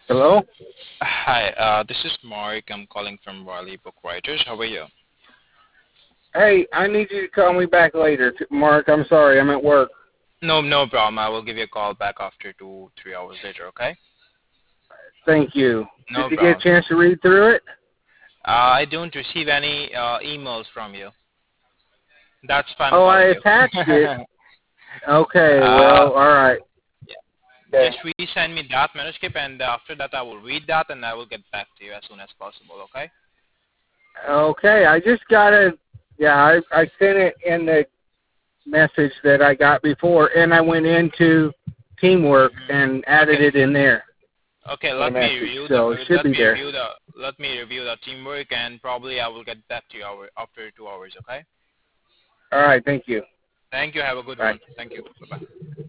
Hello? Hi, this is Mark. I'm calling from Riley Book Writers. How are you? Hey, I need you to call me back later. Mark, I'm sorry, I'm at work. No problem. I will give you a call back after 2, 3 hours later. Okay? Thank you. Did No you get a problem. chance to read through it? I don't receive any emails from you. That's why I'm Oh, I calling you. attached it. Okay, uh, well, all right. yeah. Okay. Just resend me that manuscript, and after that, I will read that, and I will get back to you as soon as possible. Okay? Okay, I just got a, yeah, I sent it in the message that I got before, and I went into Teamwork and added Okay. it in there Okay. in the Let me message, review the. so it should be there. Let me review the teamwork, and probably I will get back to you after 2 hours. Okay? All right, thank you. Thank you. Have a good Bye. one. Thank you. Bye bye.